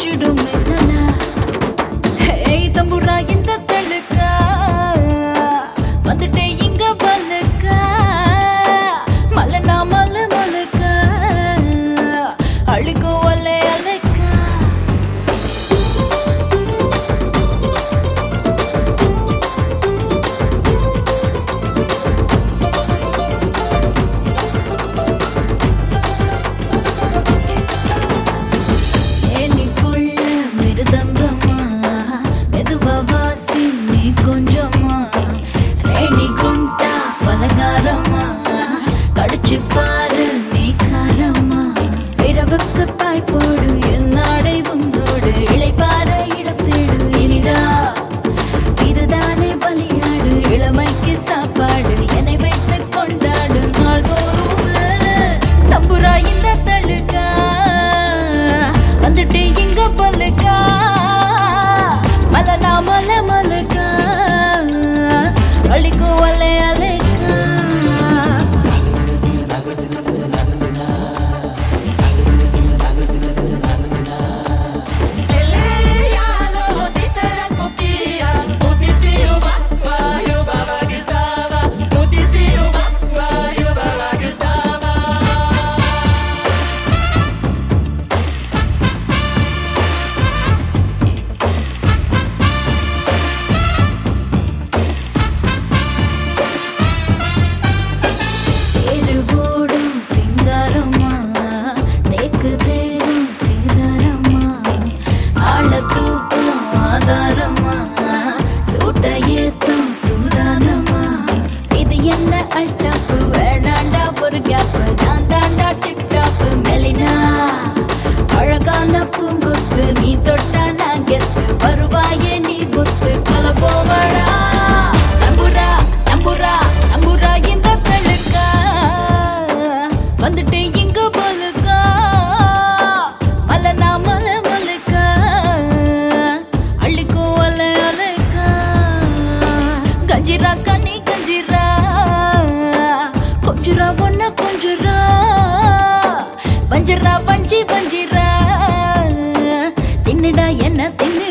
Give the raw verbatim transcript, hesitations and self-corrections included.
கொஞ்சிடும் என்னன்னா ஏய் தம்புரா இந்த தழுக்கா வந்துட்டே இங்க பல்லுக்கா மலனா மல மலுக்கா அழுக்கு ஒல்லை அலைக்கா ஏனிக்குள்ள மிருதங்கமா மெதுவா வாசி நீ கொஞ்சமா ரேணி குண்டா பலகாரமா கடிச்சு பாரு நீ காரமா இரவுக்கு பாய் போடு என்னாடை உந்தோடு இளைப்பார இடம் தேடு இனிதா இதுதானே பலியாடு இளமைக்கு சாப்பாடு என்னை வைத்து கொண்டாடு நாள்தோறும் தம்புரா இந்த தழுக்கா வந்துட்டு இங்க பல்லுக்கா மலனா மல மலுக்கா அழிக்கு ஒல்லை அலைக்கா தேருவோடும் சிங்காரமா தேக்கு தேரும் சீதாரமா ஆள தூக்கும் ஆதாரமா சூட்ட ஏத்தும் சூதானமா இது என்ன அல்டாப்பு வேணாண்டா ஒரு கேப்பு நான் தாண்டா டிப்டாப்பு மெலினா அழகான பூங்கொத்து நீ தொட்டா நான் கெத்து வருவாயே நீ பொத்து கலப்போவடா நம்புரா நம்புரா நம்புரா இந்த தழுக்கா வந்துட்டு இங்க போலுக்கா மலனா மல மலுக்கா அள்ளிக்கோ ஒல்லை அலைக்கா கஞ்சிரா கண்ணி கஞ்சிரா கொஞ்சுரா ஒன்ன கொஞ்சுரா பஞ்சிரா பஞ்சி பஞ்சிரா தின்னுடா என்ன தின்னு